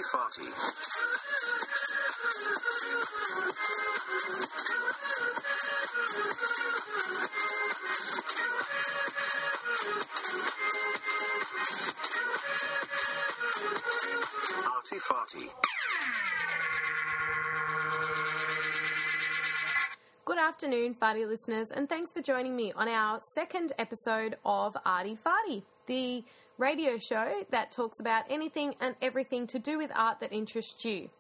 Farty. Arty Farty. Good afternoon, Farty listeners, and thanks for joining me on our second episode of Arty Farty, the radio show that talks about anything and everything to do with art that interests you.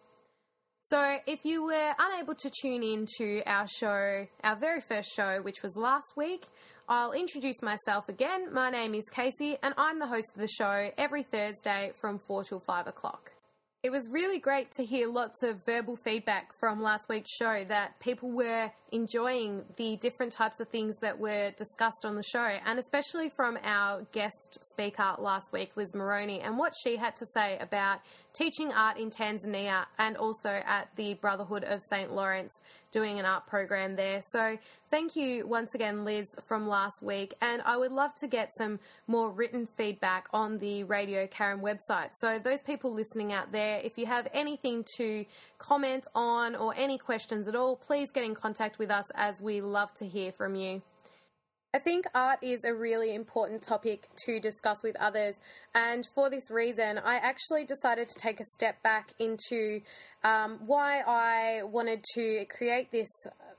So if you were unable to tune in to our show, our very first show, which was last week, I'll introduce myself again. My name is Casey, and I'm the host of the show every Thursday from 4 till 5 o'clock. It was really great to hear lots of verbal feedback from last week's show that people were enjoying the different types of things that were discussed on the show, and especially from our guest speaker last week, Liz Moroney, and what she had to say about teaching art in Tanzania and also at the Brotherhood of St. Lawrence doing an art program there. So thank you once again, Liz, from last week, and I would love to get some more written feedback on the Radio Karen website. So those people listening out there, if you have anything to comment on or any questions at all, please get in contact with us, as we love to hear from you. I think art is a really important topic to discuss with others, and for this reason I actually decided to take a step back into why I wanted to create this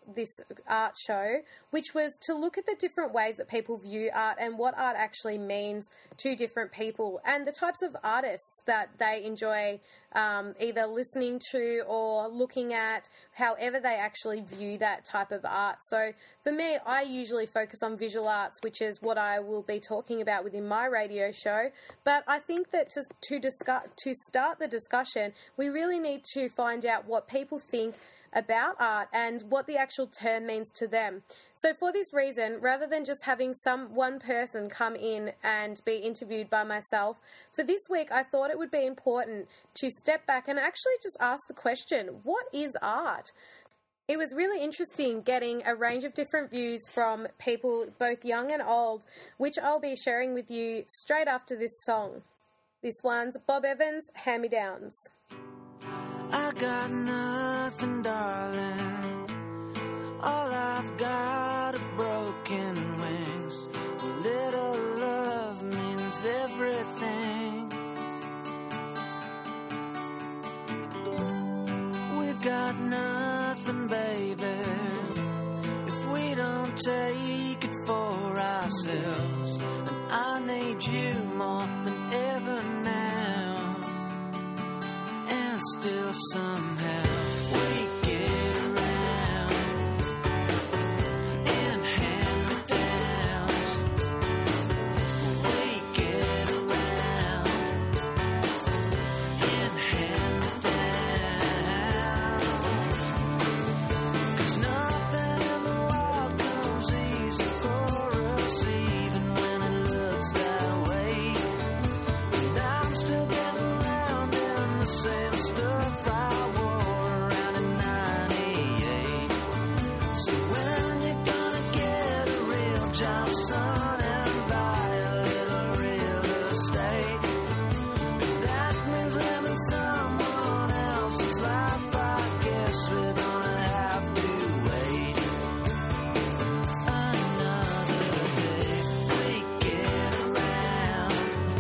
art show, which was to look at the different ways that people view art and what art actually means to different people and the types of artists that they enjoy either listening to or looking at, however they actually view that type of art. So for me, I usually focus on visual arts, which is what I will be talking about within my radio show. But I think that to start the discussion, we really need to find out what people think about art and what the actual term means to them. So for this reason, rather than just having one person come in and be interviewed by myself, for this week I thought it would be important to step back and actually just ask the question, what is art? It was really interesting getting a range of different views from people, both young and old, which I'll be sharing with you straight after this song. This one's Bob Evans, Hand Me Downs. I got nothing, darling. All I've got are broken wings. A little love means everything. We've got nothing, baby, if we don't take it for ourselves. And I need you more than ever now. And still somehow we get around in hand-me-downs. We get around in hand-me-downs. 'Cause nothing in the world comes easy for us, even when it looks that way. And I'm still getting around in the same stuff I wore around in 98. So when you gonna get a real job, son, and buy a little real estate? If that means living someone else's life, I guess we're gonna have to wait another day. We get around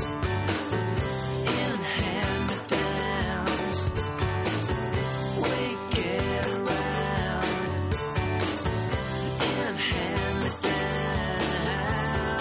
in hand-me-downs. We get around in hand-me-downs.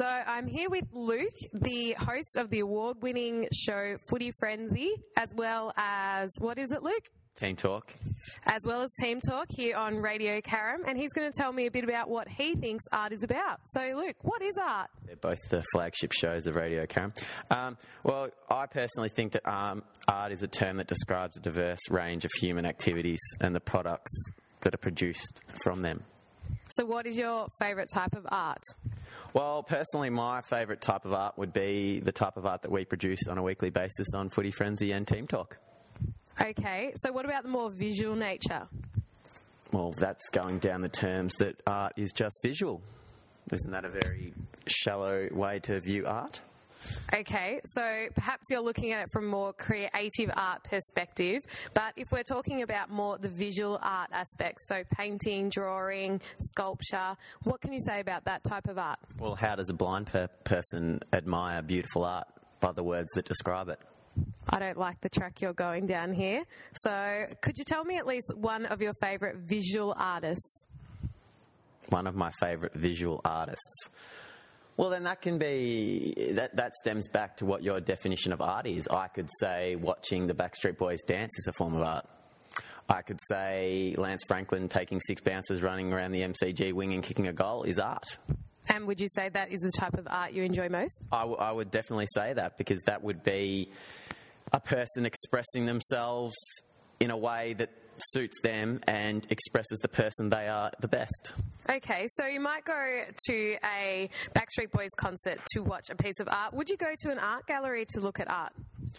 So I'm here with Luke, the host of the award-winning show Footy Frenzy, as well as, what is it, Luke? Team Talk. As well as Team Talk here on Radio Karam, and he's going to tell me a bit about what he thinks art is about. So, Luke, what is art? They're both the flagship shows of Radio Karam. Well, I personally think that art is a term that describes a diverse range of human activities and the products that are produced from them. So what is your favourite type of art? Well, personally, my favourite type of art would be the type of art that we produce on a weekly basis on Footy Frenzy and Team Talk. Okay, so what about the more visual nature? Well, that's going down the terms that art is just visual. Isn't that a very shallow way to view art? Okay, so perhaps you're looking at it from more creative art perspective, but if we're talking about more the visual art aspects, so painting, drawing, sculpture, what can you say about that type of art? Well, how does a blind person admire beautiful art? By the words that describe it. I don't like the track you're going down here. So could you tell me at least one of your favourite visual artists? One of my favourite visual artists. Well, then that can be, that stems back to what your definition of art is. I could say watching the Backstreet Boys dance is a form of art. I could say Lance Franklin taking 6 bouncers running around the MCG wing and kicking a goal is art. And would you say that is the type of art you enjoy most? I would definitely say that, because that would be a person expressing themselves in a way that suits them and expresses the person they are the best. Okay, so you might go to a Backstreet Boys concert to watch a piece of art. Would you go to an art gallery to look at art?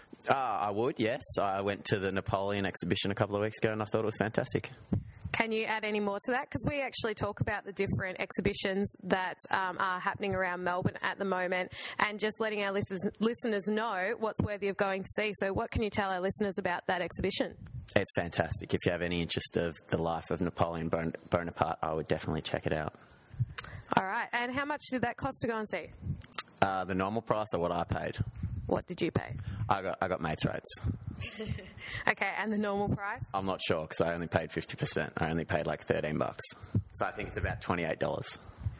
I would, yes. I went to the Napoleon exhibition a couple of weeks ago and I thought it was fantastic. Can you add any more to that? Because we actually talk about the different exhibitions that are happening around Melbourne at the moment, and just letting our listeners know what's worthy of going to see. So what can you tell our listeners about that exhibition? It's fantastic. If you have any interest of the life of Napoleon Bonaparte, I would definitely check it out. All right. And how much did that cost to go and see? The normal price or what I paid? What did you pay? I got mates rates. Okay, and the normal price? I'm not sure because I only paid 50%. I only paid like $13. So I think it's about $28.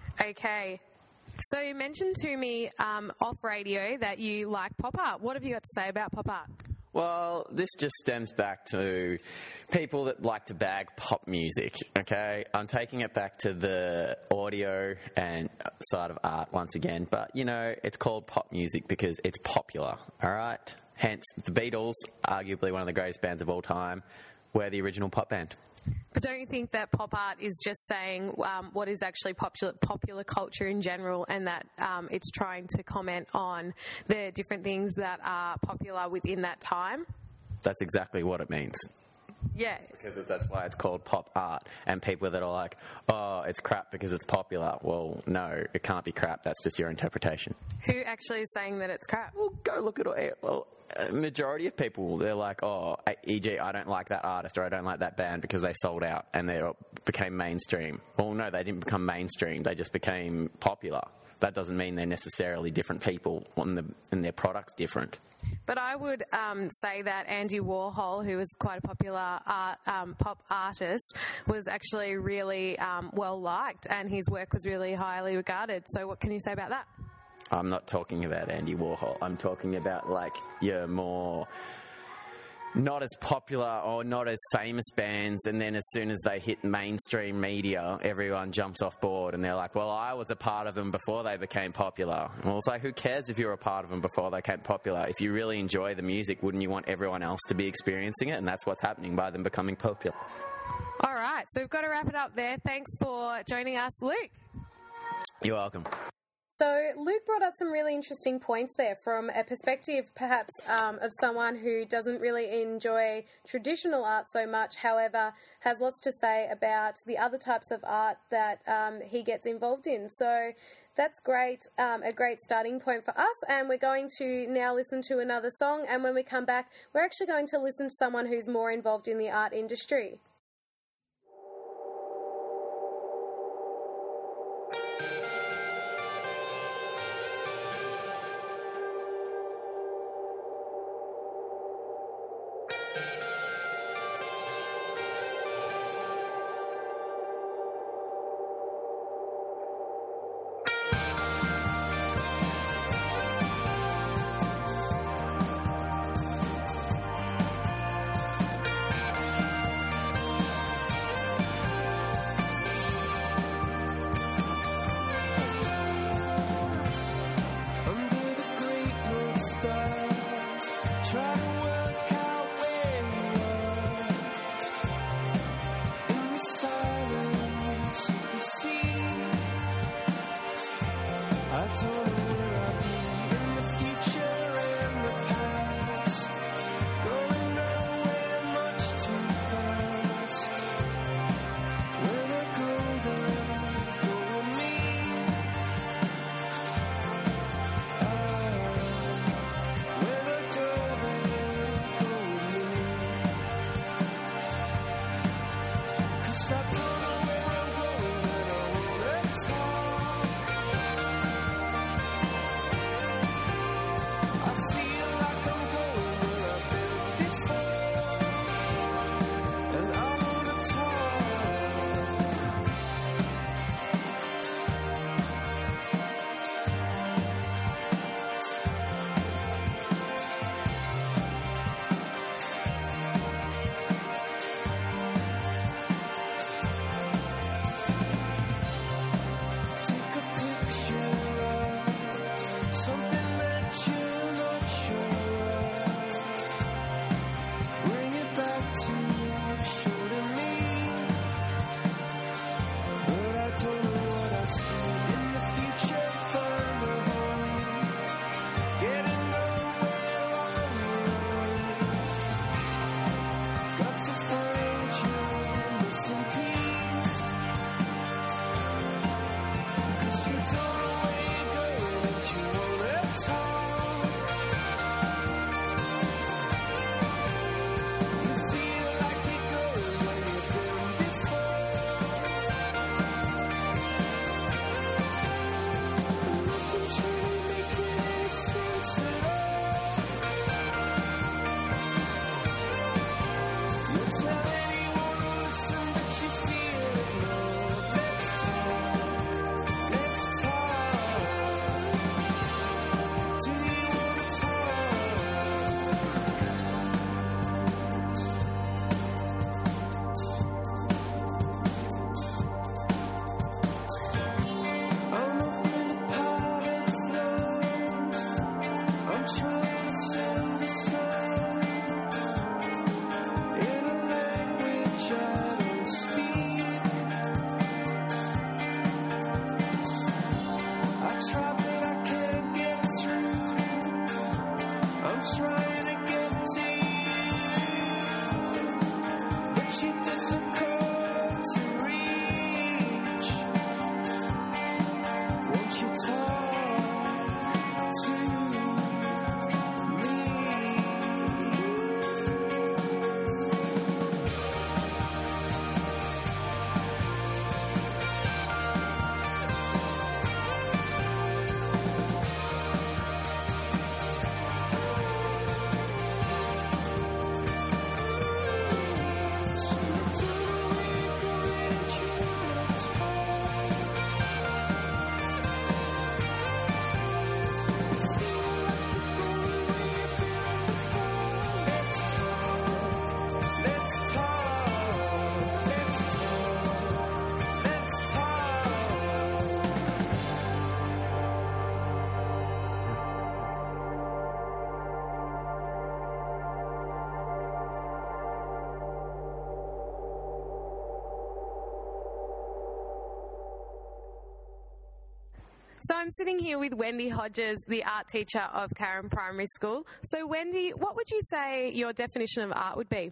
Okay. So you mentioned to me off radio that you like pop art. What have you got to say about pop art? Well, this just stems back to people that like to bag pop music, okay? I'm taking it back to the audio and side of art once again, but, you know, it's called pop music because it's popular, all right? Hence, the Beatles, arguably one of the greatest bands of all time, were the original pop band. But don't you think that pop art is just saying what is actually popular culture in general, and that it's trying to comment on the different things that are popular within that time? That's exactly what it means. Yeah. Because that's why it's called pop art. And people that are like, oh, it's crap because it's popular. Well, no, it can't be crap. That's just your interpretation. Who actually is saying that it's crap? Well, go look at it. Well, a majority of people, they're like, oh, e.g., I don't like that artist or I don't like that band because they sold out and they became mainstream. Well, no, they didn't become mainstream. They just became popular. That doesn't mean they're necessarily different people and their product's different. But I would say that Andy Warhol, who was quite a popular pop artist, was actually really well liked, and his work was really highly regarded. So what can you say about that? I'm not talking about Andy Warhol. I'm talking about, like, your more not as popular or not as famous bands, and then as soon as they hit mainstream media, everyone jumps off board and they're like, well, I was a part of them before they became popular. Well, it's like, who cares if you're a part of them before they became popular? If you really enjoy the music, wouldn't you want everyone else to be experiencing it? And that's what's happening by them becoming popular. All right, so we've got to wrap it up there. Thanks for joining us, Luke. You're welcome. So Luke brought up some really interesting points there from a perspective perhaps of someone who doesn't really enjoy traditional art so much, however, has lots to say about the other types of art that he gets involved in. So that's great, a great starting point for us, and we're going to now listen to another song, and when we come back, we're actually going to listen to someone who's more involved in the art industry. don't know where I'll be in the future and the past. Going nowhere much too fast. When I go there, go with me. When I go there, go with me. 'Cause I don't know where I'm going and I wanna talk. I feel like I'm going where I've been before, and I wanna talk. Take a picture of something that you're not sure of. Bring it back to show to me. But I don't know what I see in the future further on. Getting nowhere on your own. Got to find your missing piece. 'Cause you don't know where you're going and you wanna talk. You feel like you're going where you've been before. Nothing's really making any sense at all. You tell anyone to listen, but you feel ignored. Let's talk. Let's talk. Do you wanna talk? I'm up in a powder throne. I'm trying to send a song in a language I don't speak. I try but I can't get through. I'm trying to get to you, but you're difficult to reach. Won't you talk to me? So I don't know where you're going and you wanna talk. Let's talk. Let's talk. Let's talk. Let's talk. So I'm sitting here with Wendy Hodges, the art teacher of Carrum Primary School. So Wendy, what would you say your definition of art would be?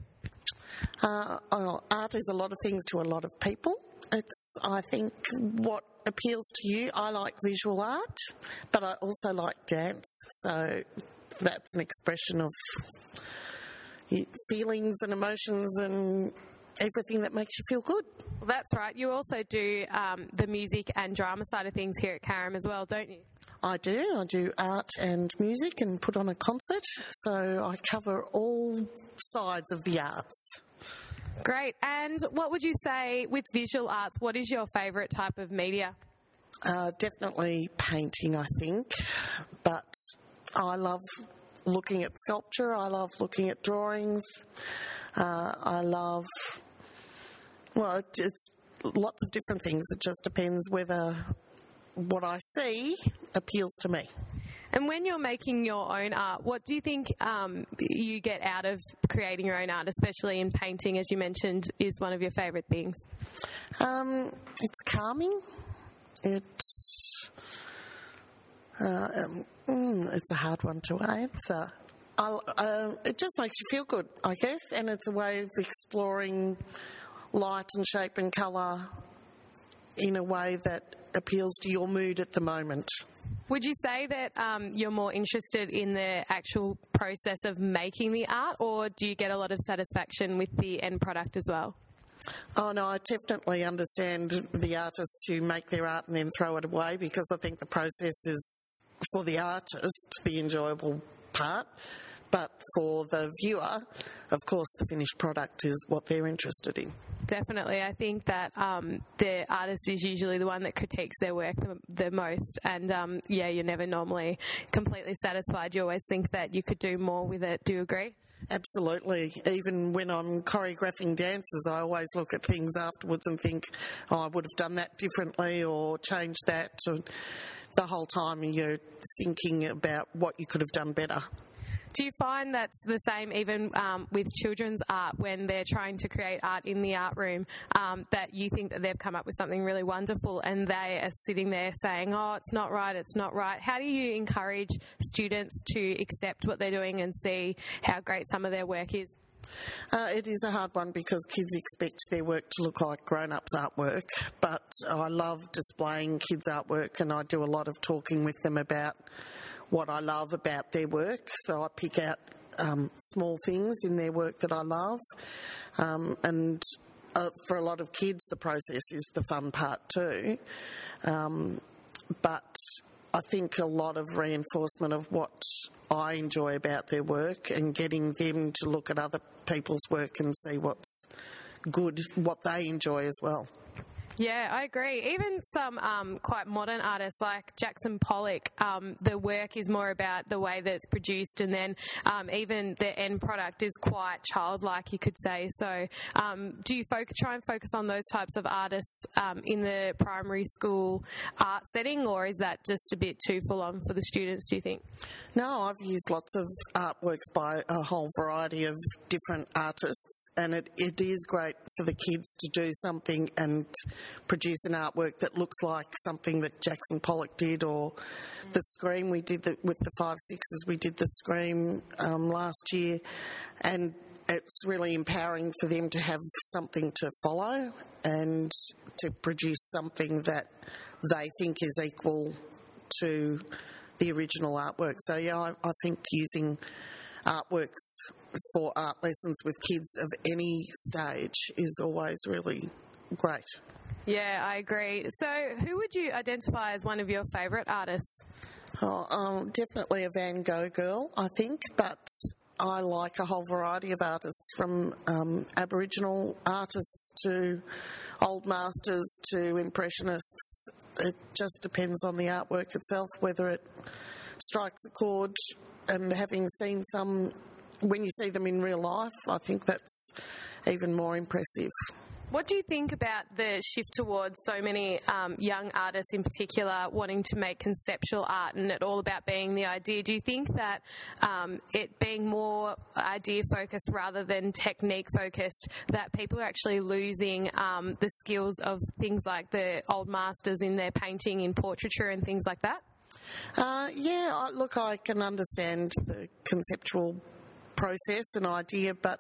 Art is a lot of things to a lot of people. It's, I think, what appeals to you. I like visual art, but I also like dance. So that's an expression of feelings and emotions and everything that makes you feel good. Well, that's right. You also do the music and drama side of things here at Carrum as well, don't you? I do. I do art and music and put on a concert. So I cover all sides of the arts. Great. And what would you say with visual arts, what is your favourite type of media? Definitely painting, I think. But I love looking at sculpture. I love looking at drawings. I love... Well, it's lots of different things. It just depends whether what I see appeals to me. And when you're making your own art, what do you think you get out of creating your own art, especially in painting, as you mentioned, is one of your favourite things? It's calming. It's a hard one to answer. It just makes you feel good, I guess, and it's a way of exploring light and shape and colour in a way that appeals to your mood at the moment. Would you say that you're more interested in the actual process of making the art, or do you get a lot of satisfaction with the end product as well? Oh, no, I definitely understand the artists who make their art and then throw it away, because I think the process is, for the artist, the enjoyable part. But for the viewer, of course, the finished product is what they're interested in. Definitely. I think that the artist is usually the one that critiques their work the most. And, you're never normally completely satisfied. You always think that you could do more with it. Do you agree? Absolutely. Even when I'm choreographing dances, I always look at things afterwards and think, I would have done that differently or changed that. So the whole time you're thinking about what you could have done better. Do you find that's the same even with children's art when they're trying to create art in the art room, that you think that they've come up with something really wonderful and they are sitting there saying, oh, it's not right, it's not right? How do you encourage students to accept what they're doing and see how great some of their work is? It is a hard one because kids expect their work to look like grown-ups' artwork, but I love displaying kids' artwork, and I do a lot of talking with them about what I love about their work. So I pick out small things in their work that I love. And for a lot of kids, the process is the fun part too. But I think a lot of reinforcement of what I enjoy about their work and getting them to look at other people's work and see what's good, what they enjoy as well. Yeah, I agree. Even some quite modern artists like Jackson Pollock, the work is more about the way that it's produced, and then even the end product is quite childlike, you could say. So do you try and focus on those types of artists in the primary school art setting, or is that just a bit too full on for the students, do you think? No, I've used lots of artworks by a whole variety of different artists, and it is great for the kids to do something and produce an artwork that looks like something that Jackson Pollock did, or the Scream. We did that with the 5/6s. We did the Scream last year, and it's really empowering for them to have something to follow and to produce something that they think is equal to the original artwork. So, yeah, I think using artworks for art lessons with kids of any stage is always really great. Yeah, I agree. So who would you identify as one of your favourite artists? Definitely a Van Gogh girl, I think, but I like a whole variety of artists, from Aboriginal artists to old masters to impressionists. It just depends on the artwork itself, whether it strikes a chord. And having seen some, when you see them in real life, I think that's even more impressive. What do you think about the shift towards so many young artists in particular wanting to make conceptual art and it all about being the idea? Do you think that it being more idea-focused rather than technique-focused, that people are actually losing the skills of things like the old masters in their painting, in portraiture and things like that? Look, I can understand the conceptual process and idea, but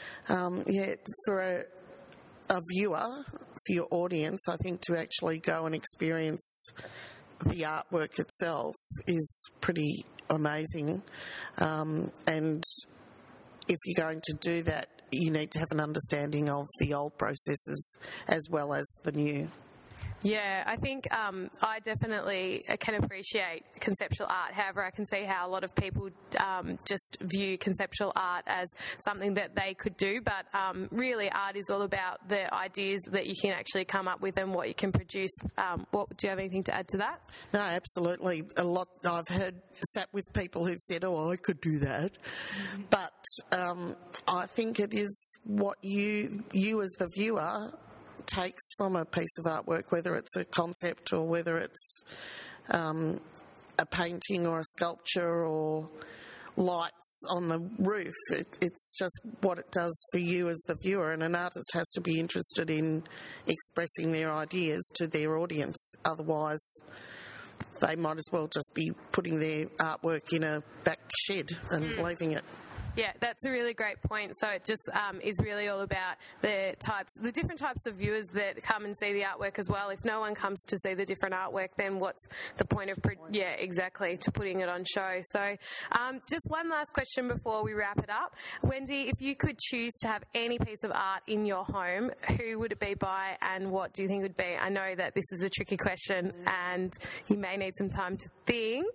for a viewer, for your audience, I think to actually go and experience the artwork itself is pretty amazing. And if you're going to do that, you need to have an understanding of the old processes as well as the new. Yeah, I think I definitely can appreciate conceptual art. However, I can see how a lot of people just view conceptual art as something that they could do. But really, art is all about the ideas that you can actually come up with and what you can produce. Do you have anything to add to that? No, absolutely. A lot. I've sat with people who've said, "Oh, I could do that," but I think it is what you as the viewer takes from a piece of artwork, whether it's a concept or whether it's a painting or a sculpture or lights on the roof. It's just what it does for you as the viewer, and an artist has to be interested in expressing their ideas to their audience. Otherwise, they might as well just be putting their artwork in a back shed and leaving it. Yeah, that's a really great point. So it just is really all about the different types of viewers that come and see the artwork as well. If no one comes to see the different artwork, then what's the point of, to putting it on show. So just one last question before we wrap it up. Wendy, if you could choose to have any piece of art in your home, who would it be by and what do you think it would be? I know that this is a tricky question and you may need some time to think.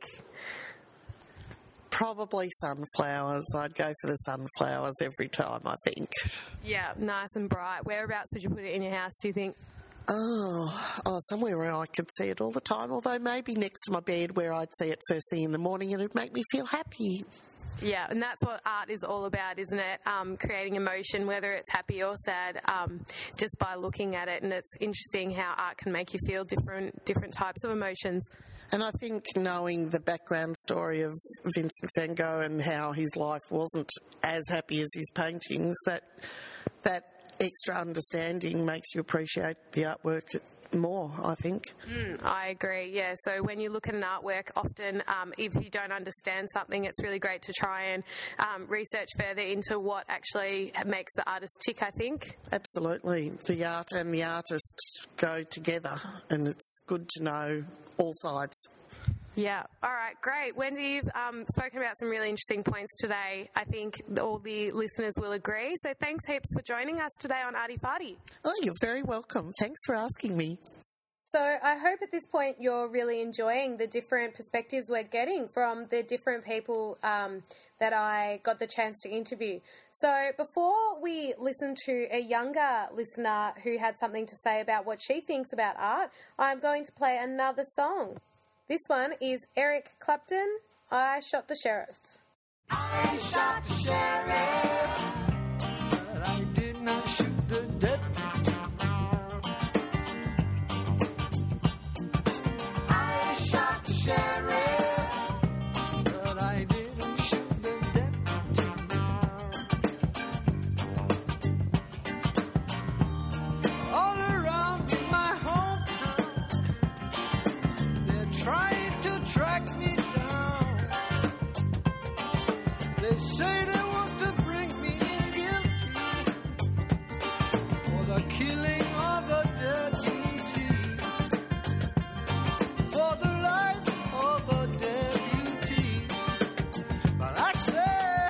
Probably sunflowers. I'd go for the sunflowers every time, I think. Yeah, nice and bright. Whereabouts would you put it in your house, do you think? Oh, somewhere where I could see it all the time, although maybe next to my bed where I'd see it first thing in the morning and it'd make me feel happy. Yeah, and that's what art is all about, isn't it? Creating emotion, whether it's happy or sad, just by looking at it. And it's interesting how art can make you feel different types of emotions. And I think knowing the background story of Vincent van Gogh and how his life wasn't as happy as his paintings, that extra understanding makes you appreciate the artwork more, I think. I agree, yeah. So when you look at an artwork, often if you don't understand something, it's really great to try and research further into what actually makes the artist tick, I think. Absolutely. The art and the artist go together, and it's good to know all sides. Yeah. All right, great. Wendy, you've spoken about some really interesting points today. I think all the listeners will agree. So thanks heaps for joining us today on Arty Farty. Oh, you're very welcome. Thanks for asking me. So I hope at this point you're really enjoying the different perspectives we're getting from the different people that I got the chance to interview. So before we listen to a younger listener who had something to say about what she thinks about art, I'm going to play another song. This one is Eric Clapton, I Shot the Sheriff. I shot the sheriff, but I did not shoot the deputy. I shot the sheriff, but I didn't shoot the deputy. All around my hometown, they're trying to track me down. They say they want to bring me in guilty for the killing of a deputy, for the life of a deputy. But I say,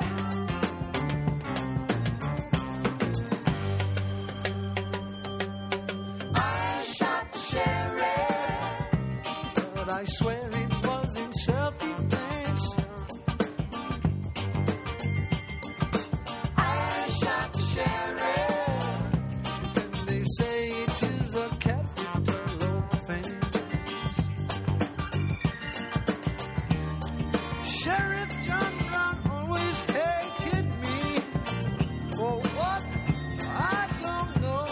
I shot the sheriff, but I swear it was in self-defense. I shot the sheriff, and they say it is a capital offense. Sheriff John Brown always hated me for what I don't know.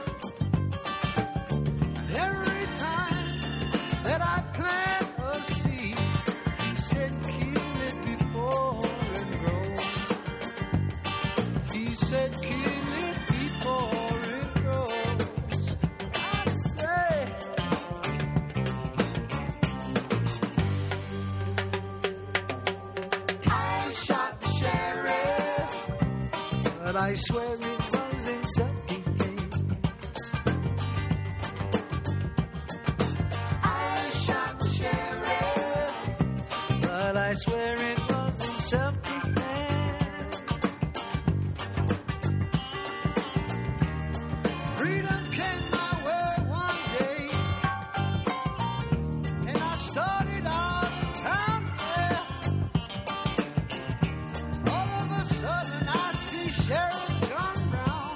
And every time that I plant a seed, he said kill it before it grows. He said kill it before it grows. I say, I shot the sheriff, but I swear it was in self-defense. I shot the sheriff, but I swear it was in self-defense. Freedom came my way one day, and I started out down there. All of a sudden I see Sheriff John Brown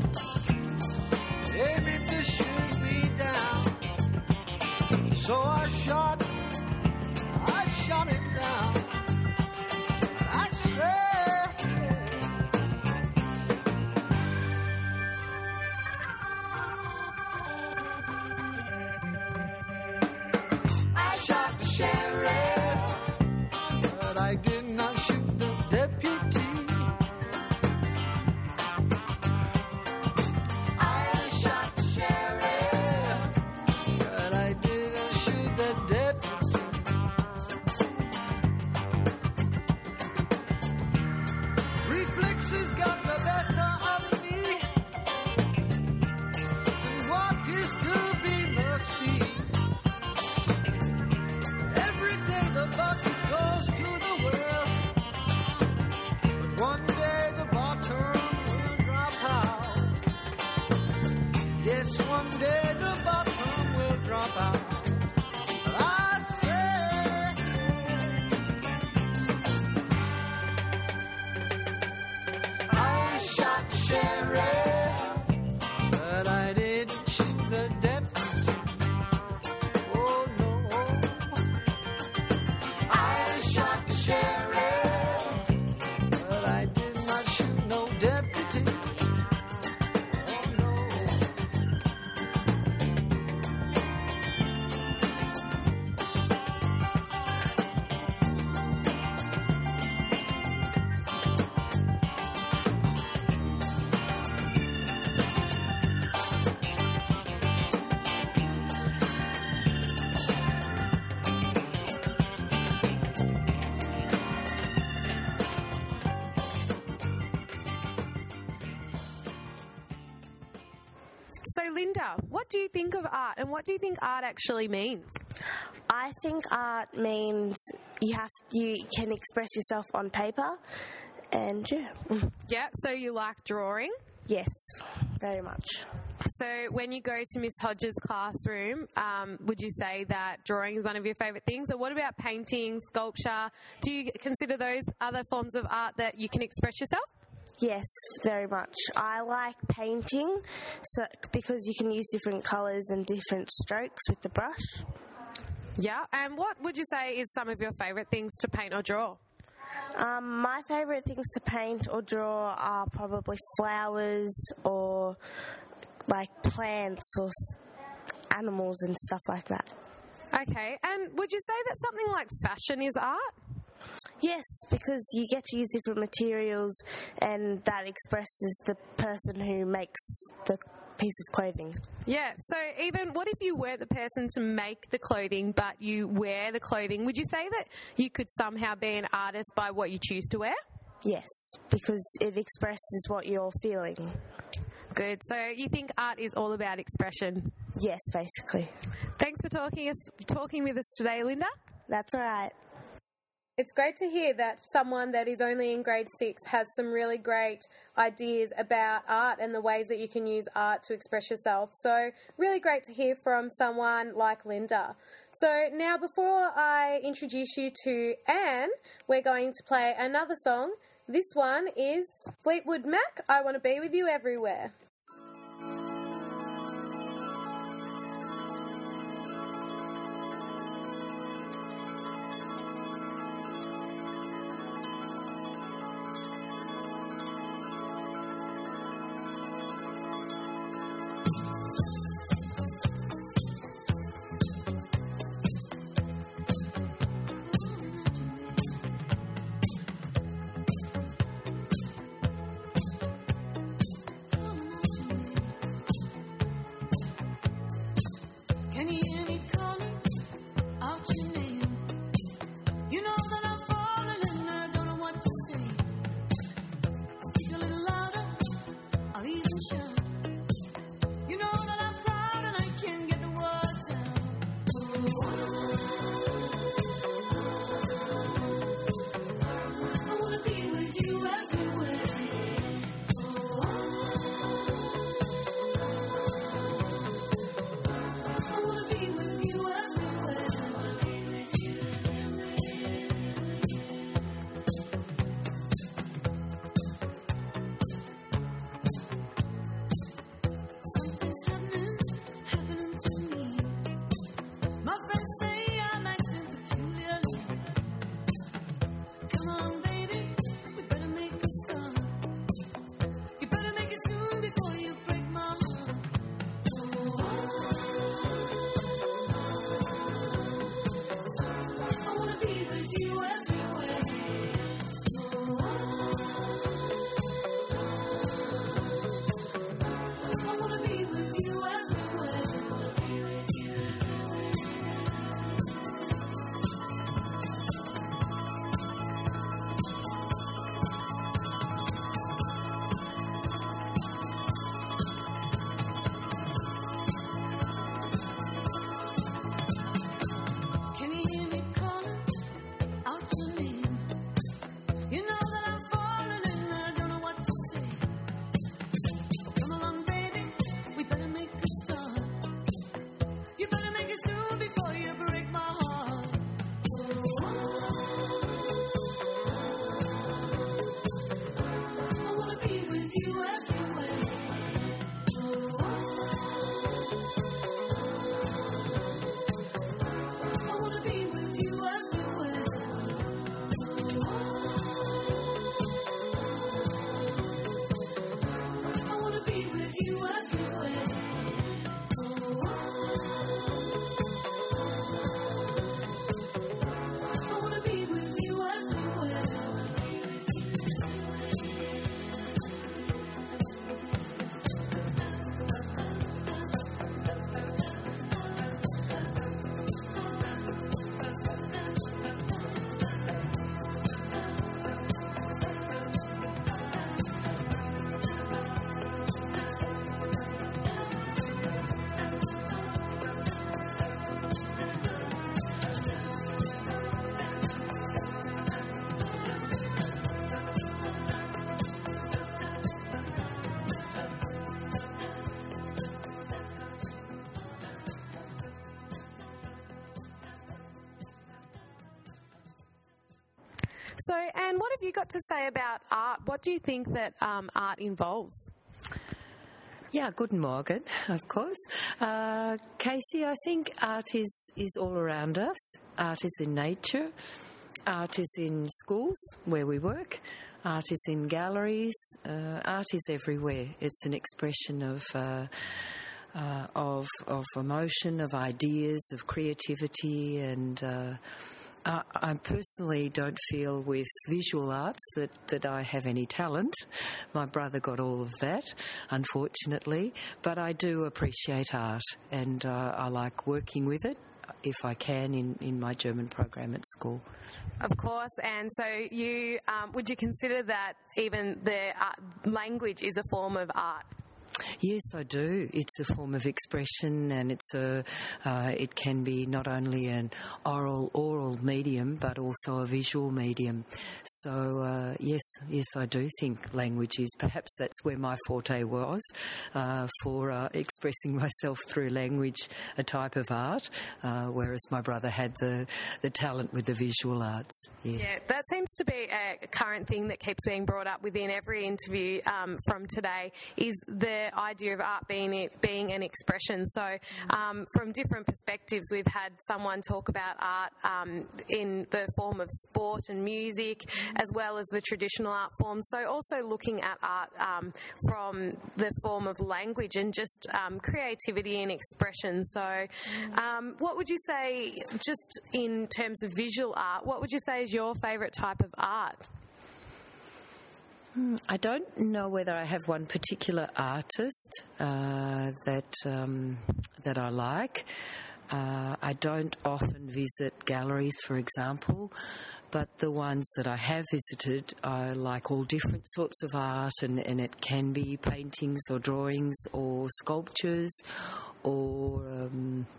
aiming to shoot me down. So I shot him down. I swear. I shot the sheriff, but I did not shoot the deputy. I shot the sheriff, but I didn't shoot the deputy. is to be, must be. Every day the bucket goes to the well, but one day the bottom will drop out. Yes, one day the bottom will drop out. I say, I shot the sheriff, but I didn't shoot the deputy. Oh no, I shot the sheriff, but I did not shoot no deputy. Oh no. So, Linda, what do you think of art, and what do you think art actually means? I think art means you can express yourself on paper, and Yeah, so you like drawing. yes, very much. So when you go to Miss Hodges' classroom, would you say that drawing is one of your favourite things? Or what about painting, sculpture? Do you consider those other forms of art that you can express yourself? Yes, very much. I like painting, because you can use different colours and different strokes with the brush. Yeah, and what would you say is some of your favourite things to paint or draw? My favourite things to paint or draw are probably flowers or like plants or animals and stuff like that. Okay, and would you say that something like fashion is art? Yes, because you get to use different materials and that expresses the person who makes the piece of clothing. Yeah, so even what if you weren't the person to make the clothing but you wear the clothing? Would you say that you could somehow be an artist by what you choose to wear? Yes, because it expresses what you're feeling. Good, so you think art is all about expression? Yes, basically. Thanks for talking with us today, Linda. That's all right. It's great to hear that someone that is only in grade 6 has some really great ideas about art and the ways that you can use art to express yourself. So really great to hear from someone like Linda. So now before I introduce you to Anne, we're going to play another song. This one is Fleetwood Mac, I Want to Be With You Everywhere. Can you hear me calling out your name? You know that I'm falling and I don't know what to say. I'll speak a little louder, I'll even shout. You know that I'm proud and I can't get the words out. I wanna be with you everywhere. I wanna be with you So, Anne, what have you got to say about art? What do you think that art involves? Yeah, guten Morgen, of course. Casey, I think art is all around us. Art is in nature. Art is in schools where we work. Art is in galleries. Art is everywhere. It's an expression of emotion, of ideas, of creativity, and I personally don't feel with visual arts that I have any talent. My brother got all of that, unfortunately, but I do appreciate art, and I like working with it if I can in my German program at school. Of course, and so you would you consider that even the language is a form of art? Yes, I do. It's a form of expression, and it can be not only an oral medium, but also a visual medium. So yes, I do think language is. Perhaps that's where my forte was, for expressing myself through language, a type of art, whereas my brother had the talent with the visual arts. Yes. Yeah, that seems to be a current thing that keeps being brought up within every interview from today, is the idea of art being an expression. So from different perspectives, we've had someone talk about art in the form of sport and music, as well as the traditional art forms. So also looking at art from the form of language and just creativity and expression. So what would you say, just in terms of visual art, what would you say is your favourite type of art? I don't know whether I have one particular artist that I like. I don't often visit galleries, for example, but the ones that I have visited, I like all different sorts of art, and it can be paintings or drawings or sculptures or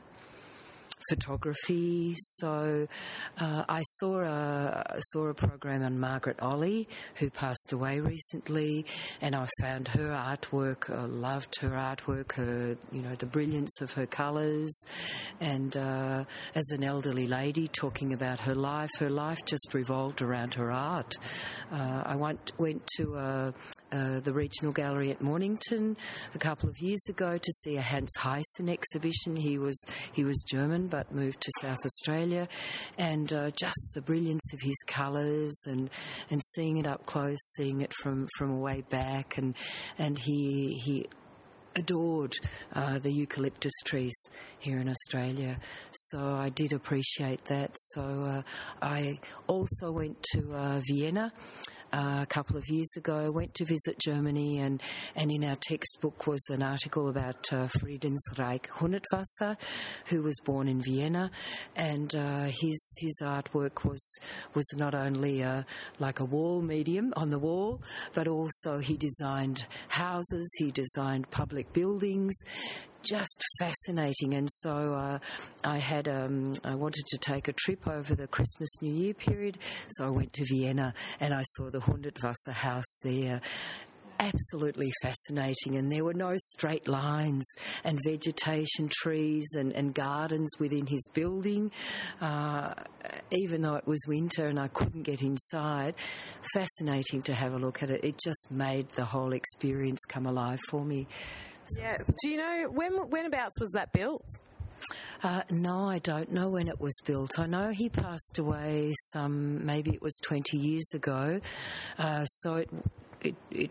photography. So I saw a program on Margaret Olley, who passed away recently, and I found her artwork. I loved her artwork, the brilliance of her colours, and as an elderly lady talking about her life just revolved around her art. I went to the Regional Gallery at Mornington a couple of years ago to see a Hans Heissen exhibition. He was German but moved to South Australia, and just the brilliance of his colours and seeing it up close, seeing it from a way back, and he adored the eucalyptus trees here in Australia. So I did appreciate that. So I also went to Vienna a couple of years ago. Went to visit Germany, and in our textbook was an article about Friedensreich Hundertwasser, who was born in Vienna, and his artwork was not only like a wall medium on the wall, but also he designed houses, he designed public buildings. Just fascinating. And so I wanted to take a trip over the Christmas New Year period, so I went to Vienna and I saw the Hundertwasser house there. Absolutely fascinating, and there were no straight lines and vegetation, trees and gardens within his building, even though it was winter and I couldn't get inside. Fascinating to have a look at it. It just made the whole experience come alive for me. Yeah. Do you know whenabouts was that built? No, I don't know when it was built. I know he passed away maybe it was 20 years ago. So it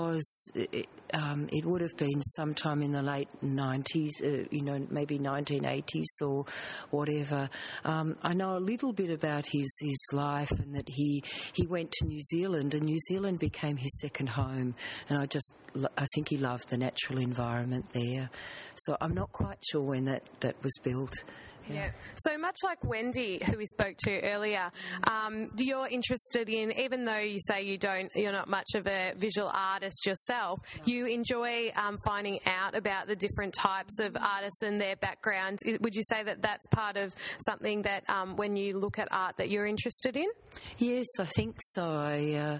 would have been sometime in the late 90s, maybe 1980s or whatever. I know a little bit about his life, and that he went to New Zealand, and New Zealand became his second home, and I think he loved the natural environment there. So I'm not quite sure when that was built. Yeah. So much like Wendy, who we spoke to earlier, you're interested in, even though you say you're not much of a visual artist yourself, you enjoy finding out about the different types of artists and their backgrounds. Would you say that that's part of something that when you look at art that you're interested in? Yes, I think so.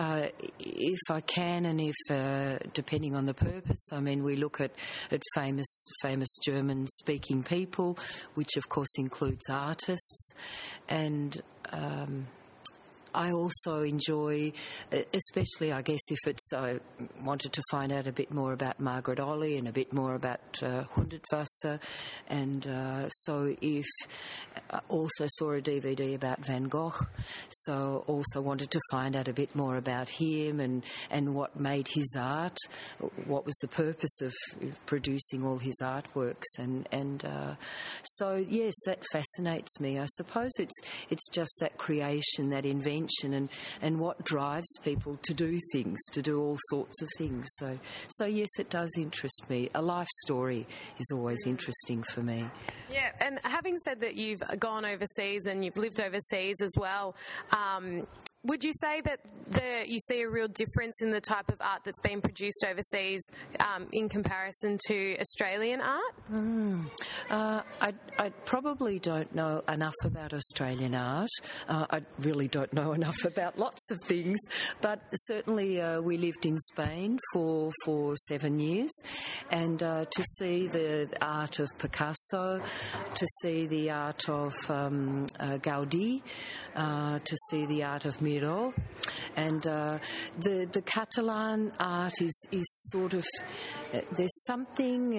If I can, and if depending on the purpose, I mean, we look at famous German-speaking people, which of course includes artists, and I also enjoy, especially I guess if it's, I wanted to find out a bit more about Margaret Olley and a bit more about Hundertwasser, and so if also saw a DVD about Van Gogh, so also wanted to find out a bit more about him and what made his art, what was the purpose of producing all his artworks, and so yes, that fascinates me. I suppose it's just that creation, that invention, and what drives people to do things, to do all sorts of things. So yes, it does interest me. A life story is always interesting for me. Yeah, and having said that you've gone overseas and you've lived overseas as well, would you say that you see a real difference in the type of art that's been produced overseas in comparison to Australian art? I probably don't know enough about Australian art. I really don't know enough about lots of things, but certainly we lived in Spain for 7 years, and to see the art of Picasso, to see the art of Gaudí, to see the art of Miró, and the Catalan art is sort of, there's something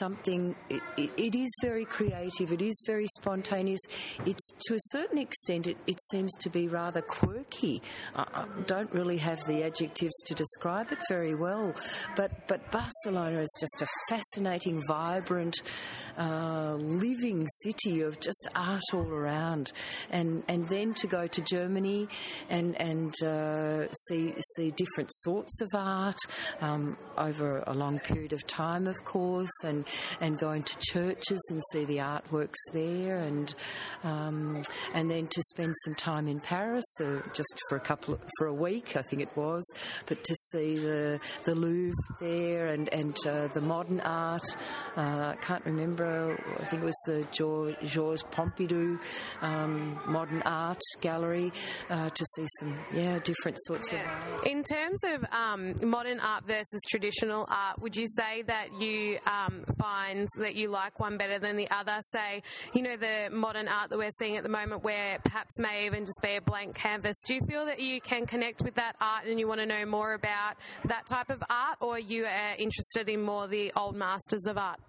it is very creative, it is very spontaneous, it's to a certain extent it seems to be rather quirky. I don't really have the adjectives to describe it very well, but Barcelona is just a fascinating, vibrant, living city of just art all around, and then to go to Germany and see different sorts of art over a long period of time, of course, and going to churches and see the artworks there, and then to spend some time in Paris, just for a week, I think it was, but to see the Louvre there and the modern art. I can't remember. I think it was the Georges Pompidou modern art gallery, to see some different sorts of art. In terms of modern art versus traditional art, would you say that you find that you like one better than the other? Say, the modern art that we're seeing at the moment, where perhaps may even just be a blank canvas. Do you feel that you can connect with that art and you want to know more about that type of art, or you are interested in more the old masters of art?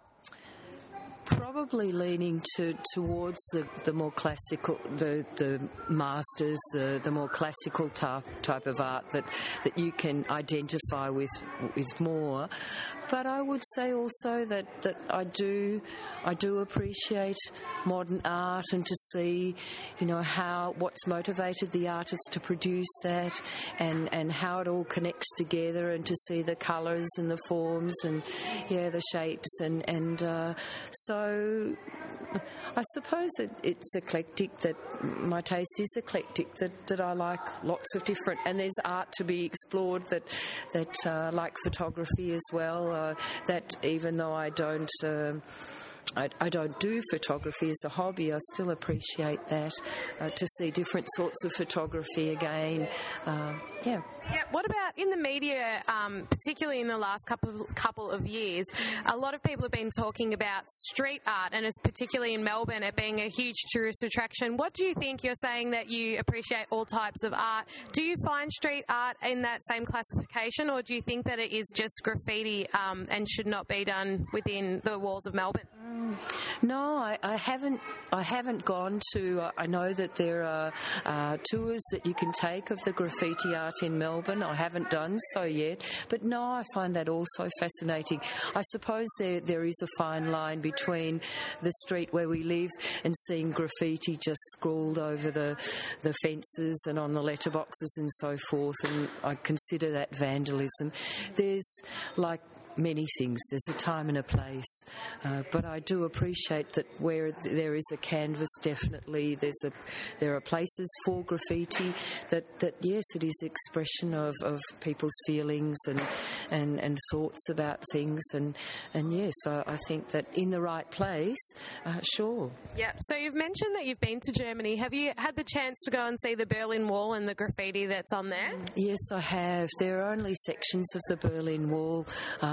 Probably leaning towards the more classical, the masters, the more classical type of art that you can identify with more. But I would say also that I do appreciate modern art, and to see, what's motivated the artist to produce that, and how it all connects together, and to see the colours and the forms and the shapes and so I suppose that it's eclectic, that my taste is eclectic, that I like lots of different, and there's art to be explored that like photography as well, that even though I don't do photography as a hobby, I still appreciate that, to see different sorts of photography again. Yeah. What about in the media, particularly in the last couple of years? A lot of people have been talking about street art, and it's particularly in Melbourne, it being a huge tourist attraction. What do you think? You're saying that you appreciate all types of art. Do you find street art in that same classification, or do you think that it is just graffiti and should not be done within the walls of Melbourne? No, I haven't gone to. I know that there are tours that you can take of the graffiti art in Melbourne. I haven't done so yet, but no, I find that also fascinating. I suppose there is a fine line between the street where we live and seeing graffiti just scrawled over the fences and on the letterboxes and so forth, and I consider that vandalism. There's many things. There's a time and a place, but I do appreciate that where there is a canvas, definitely there are places for graffiti. That yes, it is expression of people's feelings and thoughts about things, and yes, I think that in the right place, sure. Yeah. So you've mentioned that you've been to Germany. Have you had the chance to go and see the Berlin Wall and the graffiti that's on there? Yes, I have. There are only sections of the Berlin Wall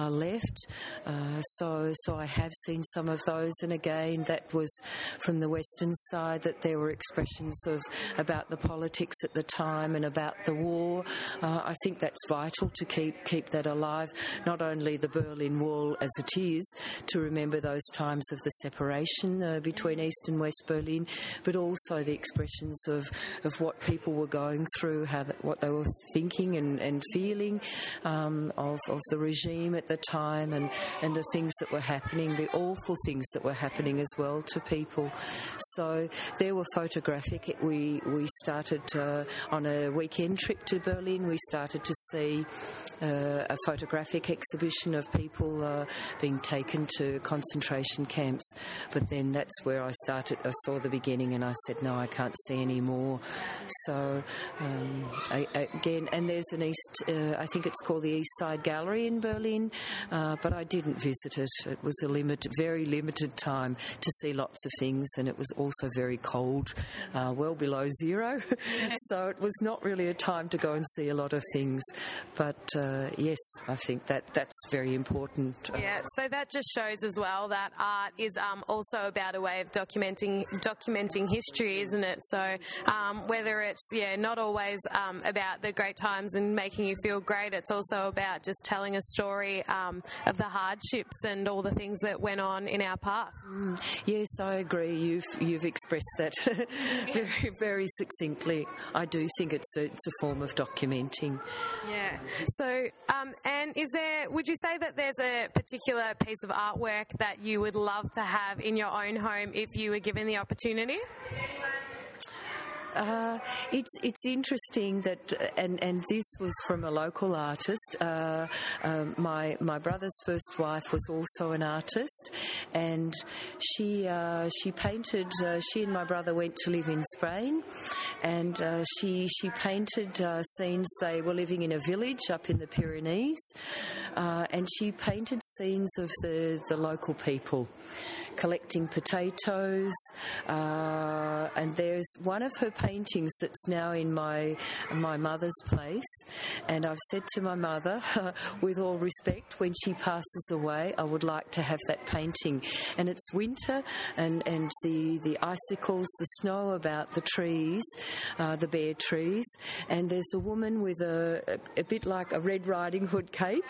left. So I have seen some of those, and again, that was from the Western side, that there were expressions about the politics at the time and about the war. I think that's vital to keep that alive, not only the Berlin Wall as it is, to remember those times of the separation between East and West Berlin, but also the expressions of what people were going through, what they were thinking and feeling of the regime at the time, and the things that were happening, the awful things that were happening as well to people. So there were photographic. We started on a weekend trip to Berlin. We started to see a photographic exhibition of people being taken to concentration camps. But then that's where I saw the beginning, and I said, no, I can't see any more. So again, and there's an I think it's called the East Side Gallery in Berlin, but I didn't visit it. It was a very limited time to see lots of things, and it was also very cold, well below zero. So it was not really a time to go and see a lot of things. But yes, I think that's very important. Yeah, so that just shows as well that art is also about a way of documenting history, isn't it? So whether it's not always about the great times and making you feel great, it's also about just telling a story of the hardships and all the things that went on in our past. Yes, I agree. You've expressed that very, very succinctly. I do think it's a form of documenting. Yeah. So, and would you say that there's a particular piece of artwork that you would love to have in your own home if you were given the opportunity? It's interesting that, and this was from a local artist. My brother's first wife was also an artist, and she painted. She and my brother went to live in Spain, and she painted scenes. They were living in a village up in the Pyrenees, and she painted scenes of the local people collecting potatoes, and there's one of her paintings that's now in my mother's place, and I've said to my mother, with all respect, when she passes away, I would like to have that painting. And it's winter, and the icicles, the snow about the trees, the bare trees, and there's a woman with a bit like a Red Riding Hood cape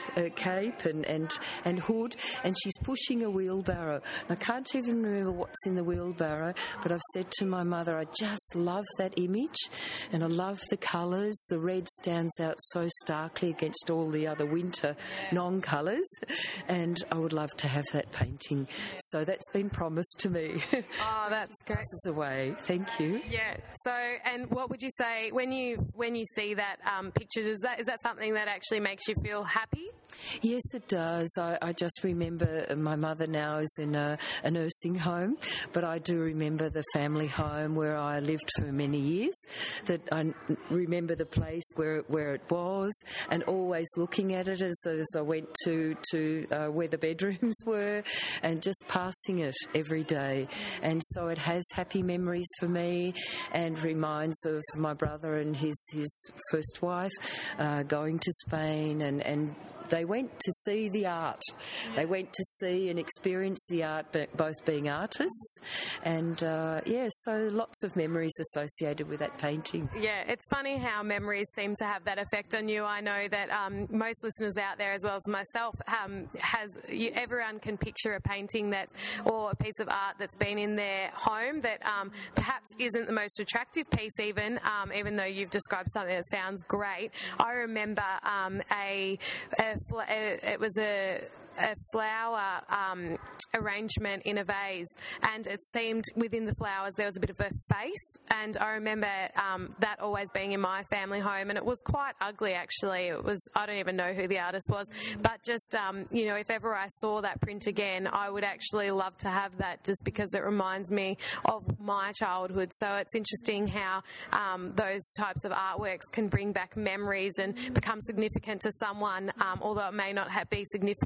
and hood, and she's pushing a wheelbarrow. I can't even remember what's in the wheelbarrow, but I've said to my mother, I just love that image, and I love the colours. The red stands out so starkly against all the other winter non-colours, and I would love to have that painting. So that's been promised to me. Oh, that's great. This is a way. Thank you. Yeah. So, and what would you say when you see that picture? Is that something that actually makes you feel happy? Yes, it does. I just remember my mother now is in a nursing home, but I do remember the family home where I lived for many years. That I remember the place where it was, and always looking at it as I went to where the bedrooms were, and just passing it every day. And so it has happy memories for me, and reminds of my brother and his first wife going to Spain, and they went to see the art. They went to see and experience the art, but both being artists. And, so lots of memories associated with that painting. Yeah, it's funny how memories seem to have that effect on you. I know that most listeners out there, as well as myself, everyone can picture a painting or a piece of art that's been in their home that perhaps isn't the most attractive piece even though you've described something that sounds great. I remember it was a flower arrangement in a vase, and it seemed within the flowers there was a bit of a face, and I remember that always being in my family home, and it was quite ugly actually. I don't even know who the artist was, but just if ever I saw that print again, I would actually love to have that, just because it reminds me of my childhood. So it's interesting how those types of artworks can bring back memories and become significant to someone, although it may not be significant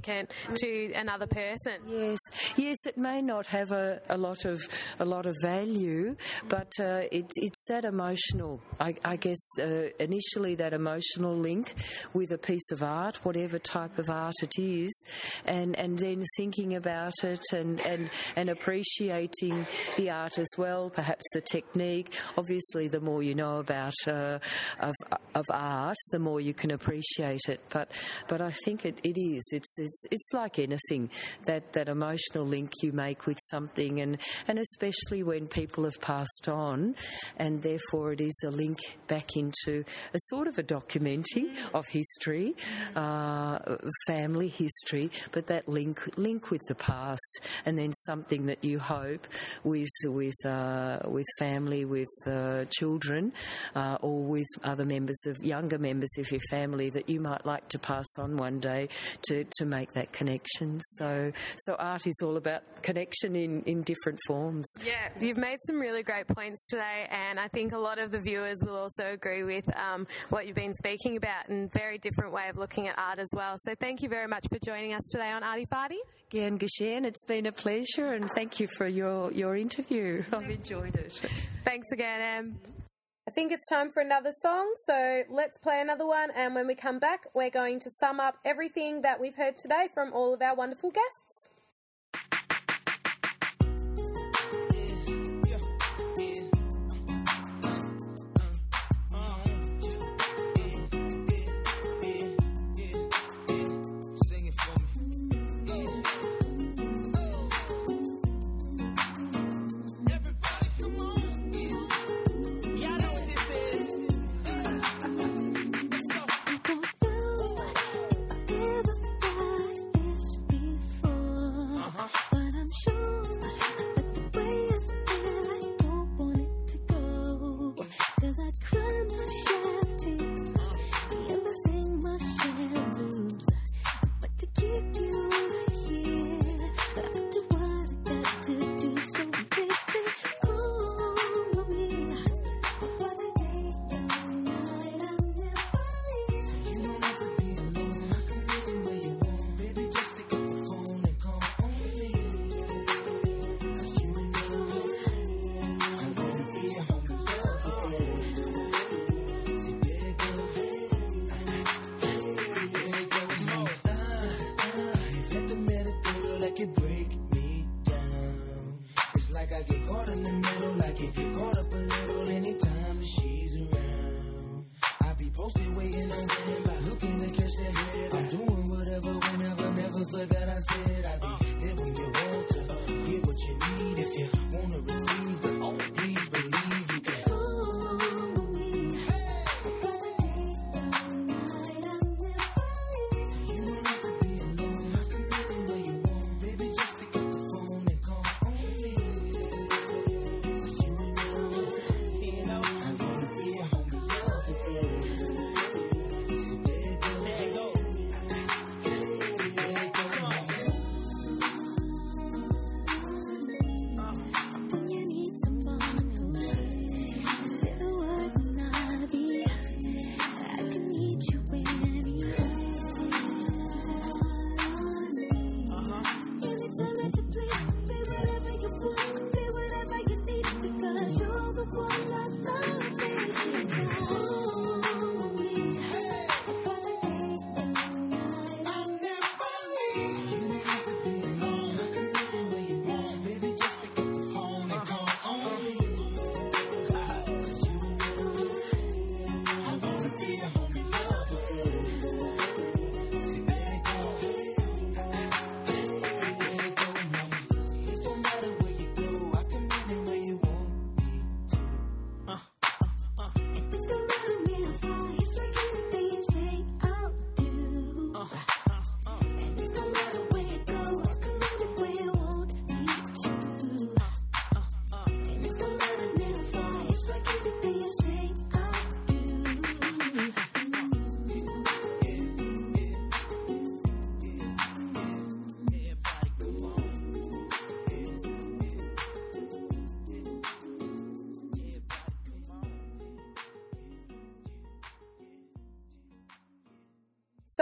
to another person. Yes, it may not have a lot of value, but it's that emotional. I guess initially that emotional link with a piece of art, whatever type of art it is, and then thinking about it and appreciating the art as well, perhaps the technique. Obviously, the more you know about of art, the more you can appreciate it. But I think it is. It's like anything, that emotional link you make with something, and especially when people have passed on, and therefore it is a link back into a sort of a documenting of history, family history, but that link with the past, and then something that you hope with family, with children, or with other younger members of your family that you might like to pass on one day to make that connection. So art is all about connection in different forms. Yeah, you've made some really great points today, and I think a lot of the viewers will also agree with what you've been speaking about, and very different way of looking at art as well. So thank you very much for joining us today on Artie Farty. Gern geschehen, it's been a pleasure, and thank you for your interview. I've enjoyed it. Thanks again, Em. I think it's time for another song, so let's play another one, and when we come back, we're going to sum up everything that we've heard today from all of our wonderful guests.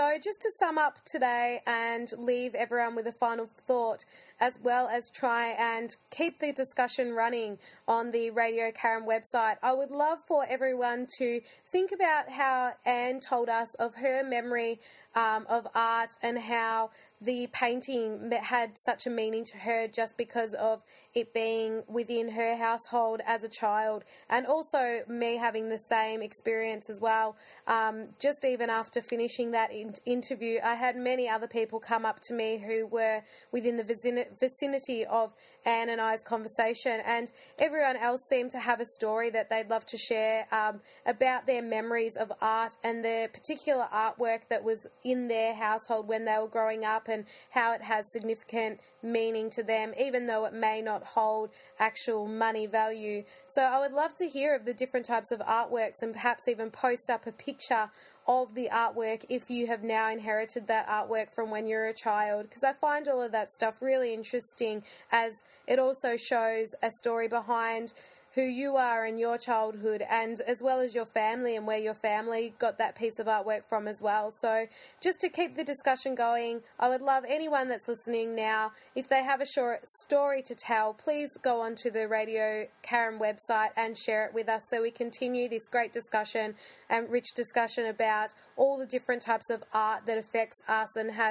So just to sum up today and leave everyone with a final thought, as well as try and keep the discussion running on the Radio Karen website, I would love for everyone to think about how Anne told us of her memory of art and how the painting had such a meaning to her just because of it being within her household as a child, and also me having the same experience as well. Just even after finishing that interview, I had many other people come up to me who were within the vicinity of Anne and I's conversation, and everyone else seemed to have a story that they'd love to share about their memories of art and the particular artwork that was in their household when they were growing up, and how it has significant meaning to them, even though it may not hold actual money value. So I would love to hear of the different types of artworks, and perhaps even post up a picture of the artwork if you have now inherited that artwork from when you were a child, because I find all of that stuff really interesting, as it also shows a story behind who you are in your childhood, and as well as your family and where your family got that piece of artwork from as well. So just to keep the discussion going, I would love anyone that's listening now, if they have a short story to tell, please go onto the Radio Karen website and share it with us so we continue this great discussion and rich discussion about all the different types of art that affects us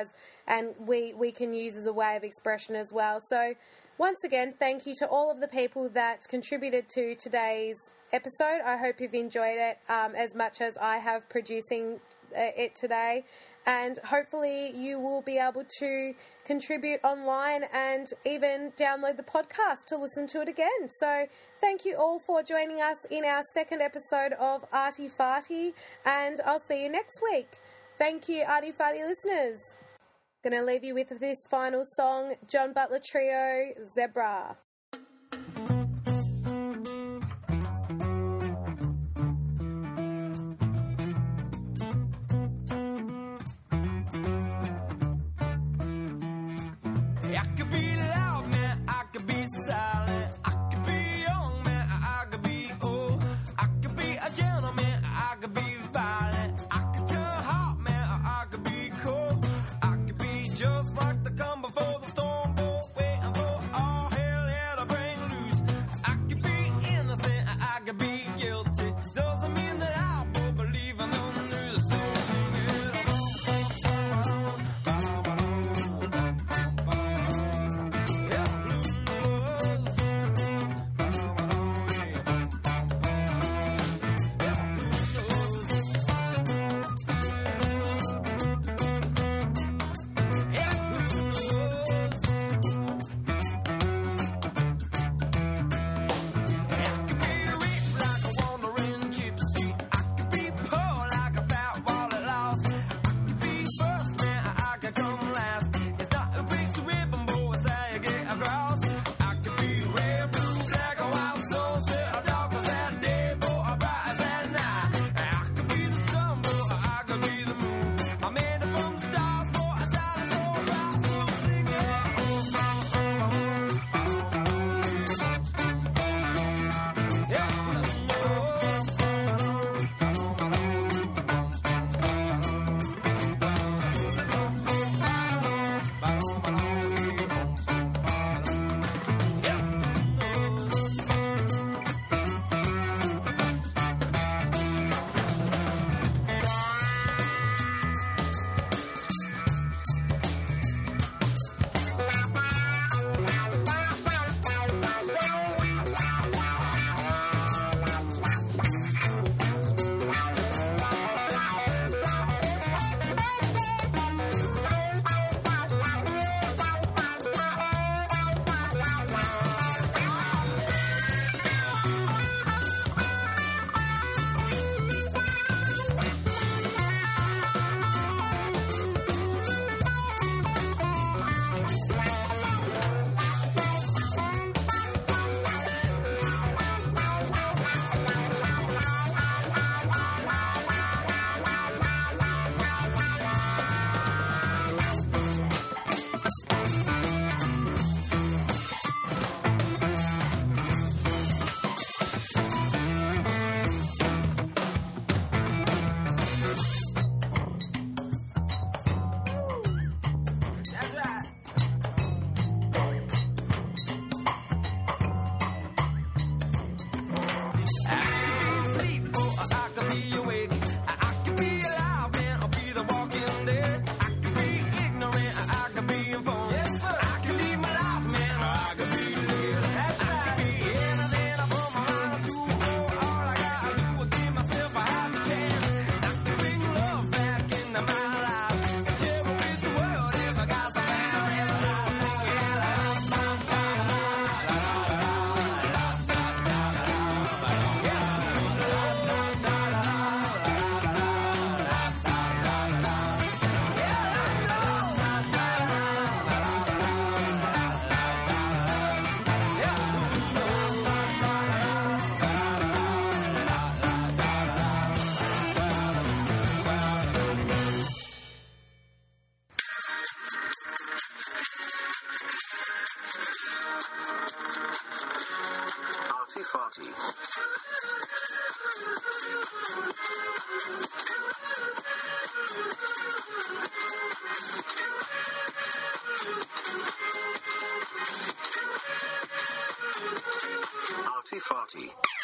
and we can use as a way of expression as well. So once again, thank you to all of the people that contributed to today's episode. I hope you've enjoyed it as much as I have producing it today. And hopefully you will be able to contribute online and even download the podcast to listen to it again. So thank you all for joining us in our second episode of Arty Farty, and I'll see you next week. Thank you, Arty Farty listeners. Going to leave you with this final song, John Butler Trio, Zebra. I could be loud, man, I could be silent. I could be young, man, I could be old. I could be a gentleman, I could be violent. I could turn hot, man, I could be cold. I could be just like the calm before the storm, waiting for all hell, yeah. Arty Farty. Arty Farty.